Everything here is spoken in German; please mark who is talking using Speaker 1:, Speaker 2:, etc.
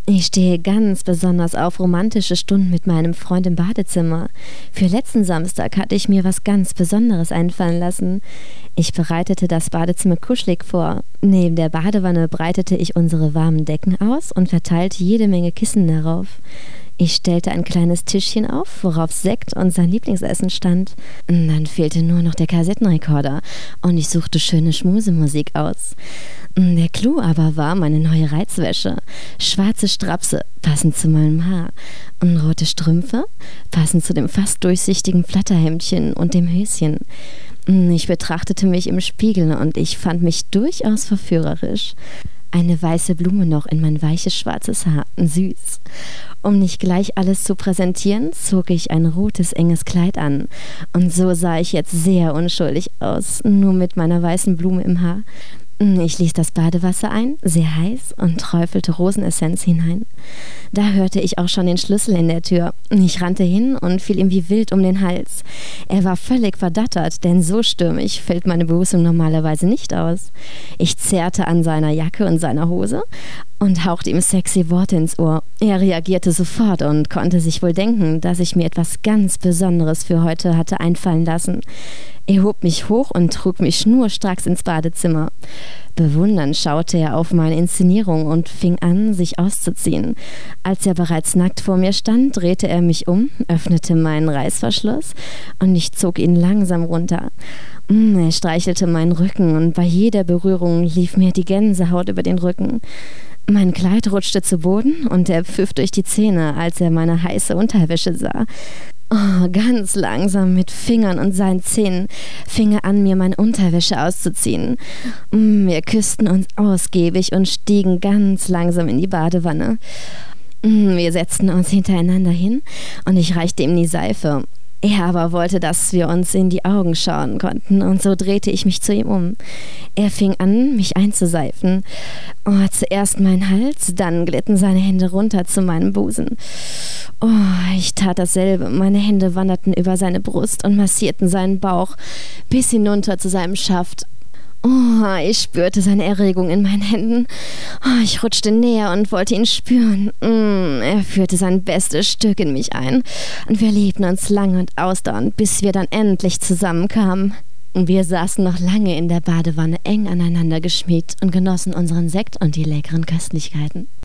Speaker 1: Ich stehe ganz besonders auf romantische Stunden mit meinem Freund im Badezimmer. Für letzten Samstag hatte ich mir was ganz Besonderes einfallen lassen. Ich bereitete das Badezimmer kuschelig vor. Neben der Badewanne breitete ich unsere warmen Decken aus und verteilte jede Menge Kissen darauf. Ich stellte ein kleines Tischchen auf, worauf Sekt und sein Lieblingsessen stand. Dann fehlte nur noch der Kassettenrekorder und ich suchte schöne Schmusemusik aus. Der Clou aber war meine neue Reizwäsche. Schwarze Strapse, passend zu meinem Haar. Und rote Strümpfe, passend zu dem fast durchsichtigen Flatterhemdchen und dem Höschen. Ich betrachtete mich im Spiegel und ich fand mich durchaus verführerisch. Eine weiße Blume noch in mein weiches schwarzes Haar, süß. Um nicht gleich alles zu präsentieren, zog ich ein rotes, enges Kleid an. Und so sah ich jetzt sehr unschuldig aus, nur mit meiner weißen Blume im Haar. Ich ließ das Badewasser ein, sehr heiß, und träufelte Rosenessenz hinein. Da hörte ich auch schon den Schlüssel in der Tür. Ich rannte hin und fiel ihm wie wild um den Hals. Er war völlig verdattert, denn so stürmisch fällt meine Begrüßung normalerweise nicht aus. Ich zerrte an seiner Jacke und seiner Hose und hauchte ihm sexy Worte ins Ohr. Er reagierte sofort und konnte sich wohl denken, dass ich mir etwas ganz Besonderes für heute hatte einfallen lassen. Er hob mich hoch und trug mich schnurstracks ins Badezimmer. Bewundernd schaute er auf meine Inszenierung und fing an, sich auszuziehen. Als er bereits nackt vor mir stand, drehte er mich um, öffnete meinen Reißverschluss und ich zog ihn langsam runter. Er streichelte meinen Rücken und bei jeder Berührung lief mir die Gänsehaut über den Rücken. Mein Kleid rutschte zu Boden und er pfiff durch die Zähne, als er meine heiße Unterwäsche sah. Ganz langsam mit Fingern und seinen Zähnen fing er an, mir meine Unterwäsche auszuziehen. Wir küssten uns ausgiebig und stiegen ganz langsam in die Badewanne. Wir setzten uns hintereinander hin und ich reichte ihm die Seife. Er aber wollte, dass wir uns in die Augen schauen konnten, und so drehte ich mich zu ihm um. Er fing an, mich einzuseifen. Zuerst mein Hals, dann glitten seine Hände runter zu meinem Busen. Ich tat dasselbe. Meine Hände wanderten über seine Brust und massierten seinen Bauch bis hinunter zu seinem Schaft. Ich spürte seine Erregung in meinen Händen. Ich rutschte näher und wollte ihn spüren. Er führte sein bestes Stück in mich ein. Und wir liebten uns lange und ausdauernd, bis wir dann endlich zusammenkamen. Wir saßen noch lange in der Badewanne eng aneinander geschmiegt und genossen unseren Sekt und die leckeren Köstlichkeiten.